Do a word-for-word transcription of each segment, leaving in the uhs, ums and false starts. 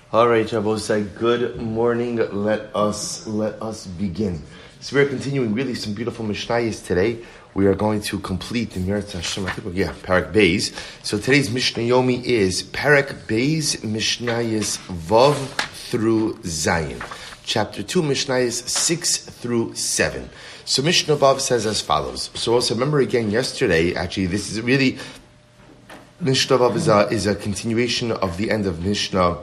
All right, Shabbosai, good morning. Let us let us begin. So we're continuing really some beautiful Mishnayos today. We are going to complete the Meretz Hashem, I think, yeah, Parak Beis. So today's Mishnah Yomi is Parak Beis, Mishnayos Vav through Zayin. Chapter two, Mishnayos six through seven. So Mishnah Vav says as follows. So also remember again yesterday, actually this is really, Mishnah Vav is a, is a continuation of the end of Mishnah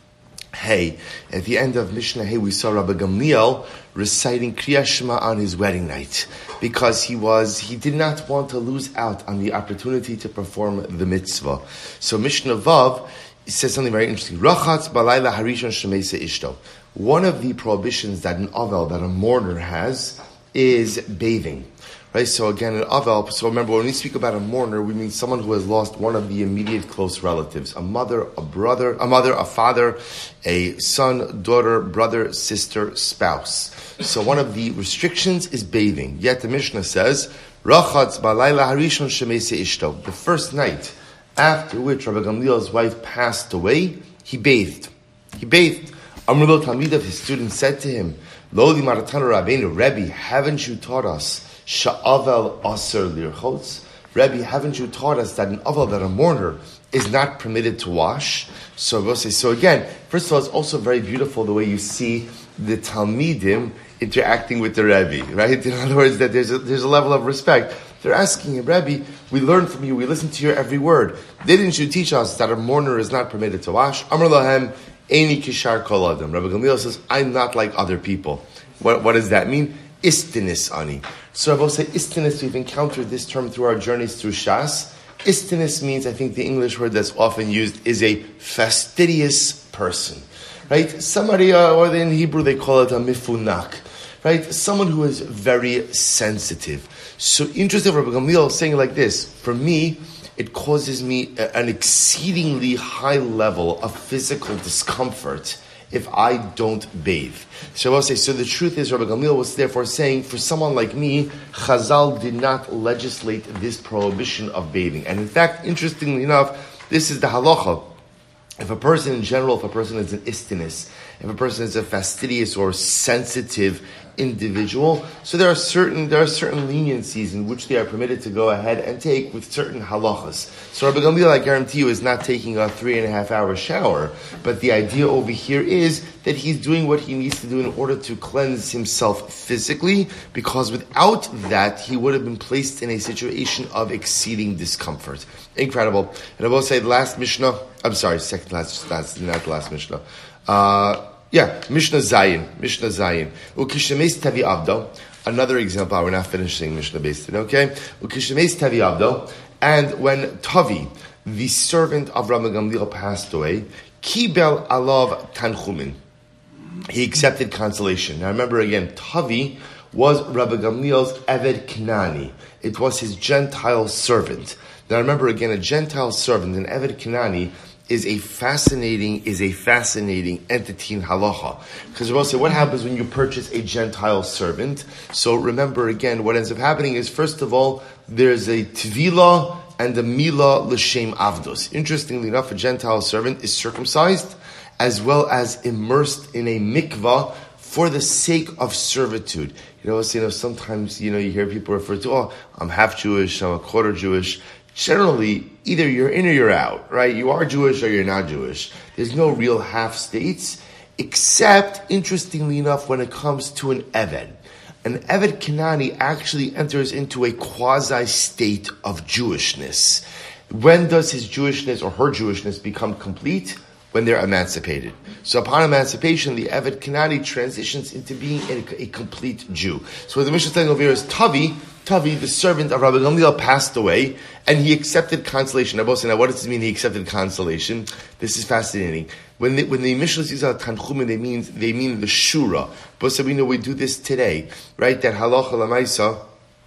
Hey. At the end of Mishnah Hey, we saw Rabbi Gamliel reciting Kriya Shema on his wedding night because he was he did not want to lose out on the opportunity to perform the mitzvah. So Mishnah Vav says something very interesting. Rachatz balayla harishon shemeisa ishto. One of the prohibitions that an avel, that a mourner has, is bathing. Right, so again, an avel, so remember, when we speak about a mourner, we mean someone who has lost one of the immediate close relatives. A mother, a brother, a mother, a father, a son, daughter, brother, sister, spouse. So one of the restrictions is bathing. Yet the Mishnah says, Rachatz balayla harishon shemeisa ishto. The first night after which Rabbi Gamliel's wife passed away, he bathed. He bathed. Amrullah Talmidav, his student, said to him, Lo li maratanu Rabbeinu, Rebbe, haven't you taught us Sha'avel aser lirchotz? Rebbe, haven't you taught us that an avel, that a mourner, is not permitted to wash? So we'll say, so again, first of all, it's also very beautiful the way you see the Talmidim interacting with the Rebbe, right? In other words, that there's a, there's a level of respect. They're asking him, Rebbe, we learn from you, we listen to your every word. Didn't you teach us that a mourner is not permitted to wash? Amar lahem, Eini kishar kol adam. Rabbi Gamliel says, I'm not like other people. What, what does that mean? Istinis ani. So I will say istinis, we've encountered this term through our journeys through Shas. Istinis means, I think the English word that's often used is a fastidious person. Right? Somebody, uh, or in Hebrew they call it a mifunak. Right? Someone who is very sensitive. So interesting, Rabbi Gamliel saying it like this, for me, it causes me an exceedingly high level of physical discomfort if I don't bathe. So I will say, so the truth is, Rabbi Gamliel was therefore saying, for someone like me, Chazal did not legislate this prohibition of bathing. And in fact, interestingly enough, this is the halacha. If a person in general, if a person is an istinis, if a person is a fastidious or sensitive individual, so there are certain there are certain leniencies in which they are permitted to go ahead and take with certain halachas. So Rabbi Gamliel, I guarantee you, is not taking a three and a half hour shower, but the idea over here is that he's doing what he needs to do in order to cleanse himself physically, because without that, he would have been placed in a situation of exceeding discomfort. Incredible. And I will say the last Mishnah, I'm sorry, second last, last not the last Mishnah. Uh, Yeah, Mishnah Zayin, Mishnah Zayin. Ukishemes tavi avdo. Another example. We're not finishing Mishnah Beis today, okay? Ukishemes tavi avdo. And when Tavi, the servant of Rabbi Gamliel, passed away, kibel alav tanchumin. He accepted consolation. Now remember again, Tavi was Rabbi Gamliel's Eved Knani. It was his Gentile servant. Now remember again, a Gentile servant, an Eved Knani, is a fascinating is a fascinating entity in halacha. Because we'll say, what happens when you purchase a Gentile servant? So remember again, what ends up happening is, first of all, there's a tvila and a mila l'shem avdos. Interestingly enough, a Gentile servant is circumcised as well as immersed in a mikvah for the sake of servitude. You know, so, you know, sometimes, you know, you hear people refer to, oh, I'm half Jewish, I'm a quarter Jewish. Generally, either you're in or you're out, right? You are Jewish or you're not Jewish. There's no real half states, except, interestingly enough, when it comes to an Eved. An Eved Kanani actually enters into a quasi-state of Jewishness. When does his Jewishness or her Jewishness become complete? When they're emancipated. So upon emancipation, the Eved Kanani transitions into being a, a complete Jew. So what the Mishnah is saying over here is Tavi, Tavi, the servant of Rabbi Gamliel, passed away, and he accepted consolation. Now, now what does it mean he accepted consolation? This is fascinating. When the, when the Mishnah uses Tanchumim, they mean, they mean the Shura. But so we know we do this today, right? That halacha l'maisa,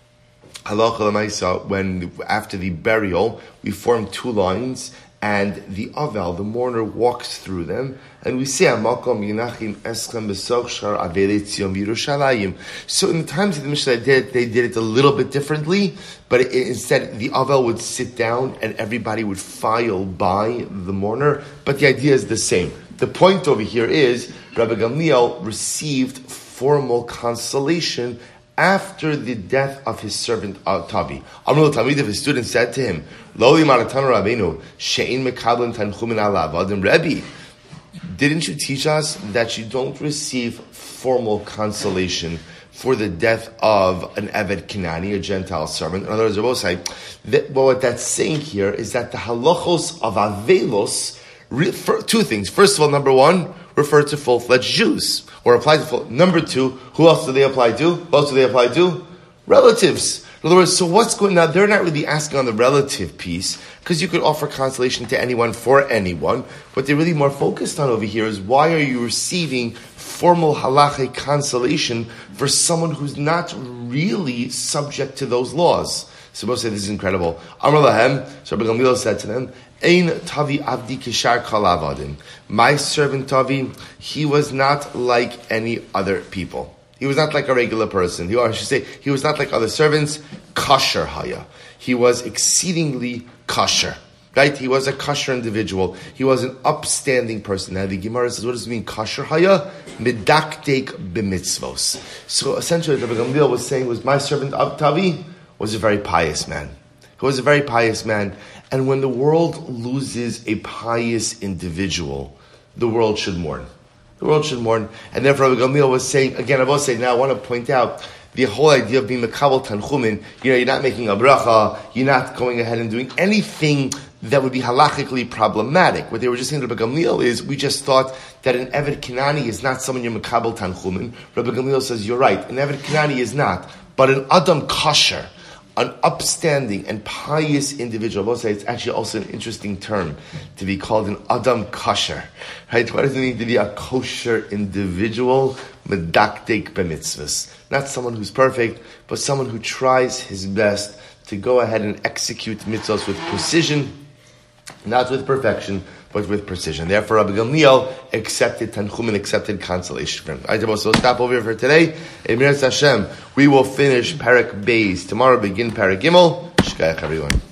halacha l'maisa, when, after the burial, we form two lines, and the avel, the mourner, walks through them, and we say, "Amakom Yinachim Eschem B'Soch Shar Avei Tzion Yerushalayim." So in the times of the Mishnah, they did, they did it a little bit differently, but it, instead the avel would sit down and everybody would file by the mourner. But the idea is the same. The point over here is Rabbi Gamliel received formal consolation after the death of his servant uh, Tavi. Amrul Talmid, his student, said to him, Loli Maratan Rabbeinu, She'in Mekablan Tanchumin Ala Avadim Rebbe. Didn't you teach us that you don't receive formal consolation for the death of an Eved Kenani, a Gentile servant? In other words, Rabbi say, that, well, what that's saying here is that the halachos of Avelos, refer, two things. First of all, number one, refer to full-fledged Jews, or apply to full. Number two, who else do they apply to? Who else do they apply to? Relatives. In other words, so what's going on? They're not really asking on the relative piece, because you could offer consolation to anyone for anyone. What they're really more focused on over here is, why are you receiving formal halachic consolation for someone who's not really subject to those laws? So we'll say this is incredible. Amar lahem, so Rabbi Gamliel said to them, Ein Tavi Avdi Kishar Kal Avadim. My servant Tavi, he was not like any other people. He was not like a regular person. He, or I should say, he was not like other servants. Kasher haya. He was exceedingly kasher. Right? He was a kasher individual. He was an upstanding person. Now the Gemara says, what does it mean, kasher haya? Medaktek b'mitzvos. So essentially, what Rabbi Gamliel was saying was, my servant Tavi was a very pious man. He was a very pious man. And when the world loses a pious individual, the world should mourn. The world should mourn. And therefore, Rabbi Gamliel was saying, again, I will say, now I want to point out, the whole idea of being Mekabel Tanchumin, you know, you're not making a bracha, you're not going ahead and doing anything that would be halachically problematic. What they were just saying to Rabbi Gamliel is, we just thought that an Eved Kenani is not someone you're Mekabel Tanchumin. Rabbi Gamliel says, you're right, an Eved Kenani is not, but an Adam Kasher, an upstanding and pious individual. I will say it's actually also an interesting term to be called an Adam Kasher. Right? What does it mean to be a kosher individual? Medaktek b'mitzvahs. Not someone who's perfect, but someone who tries his best to go ahead and execute mitzvahs with precision, not with perfection, but with precision. Therefore, Rabbi Gamliel accepted Tanchumin, accepted consolation from him. All right, so we'll stop over here for today. In Miras Hashem, we will finish Parak Beis. Tomorrow begin Parak Gimel. Shkayach, everyone.